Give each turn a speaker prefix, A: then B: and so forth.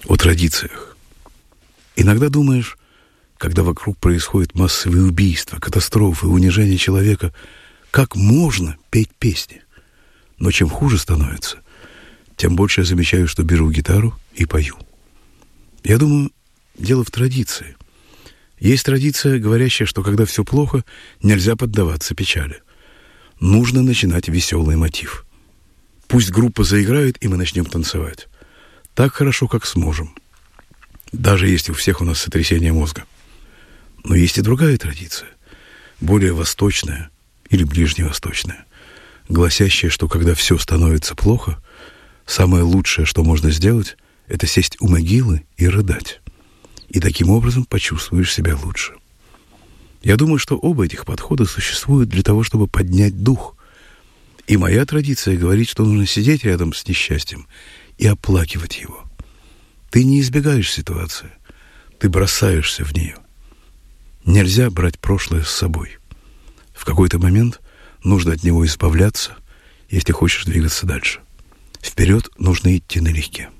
A: о традициях. Иногда думаешь, когда вокруг происходят массовые убийства, катастрофы, унижение человека, как можно петь песни? Но чем хуже становится, тем больше я замечаю, что беру гитару и пою. Я думаю, дело в традиции. Есть традиция, говорящая, что когда все плохо, нельзя поддаваться печали. Нужно начинать веселый мотив. Пусть группа заиграет, и мы начнем танцевать. Так хорошо, как сможем. Даже если у всех у нас сотрясение мозга. Но есть и другая традиция, более восточная или ближневосточная, гласящая, что когда все становится плохо, самое лучшее, что можно сделать, это сесть у могилы и рыдать. И таким образом почувствуешь себя лучше. Я думаю, что оба этих подхода существуют для того, чтобы поднять дух. И моя традиция говорит, что нужно сидеть рядом с несчастьем и оплакивать его. Ты не избегаешь ситуации, ты бросаешься в нее. Нельзя брать прошлое с собой. В какой-то момент нужно от него избавляться, если хочешь двигаться дальше. Вперед нужно идти налегке.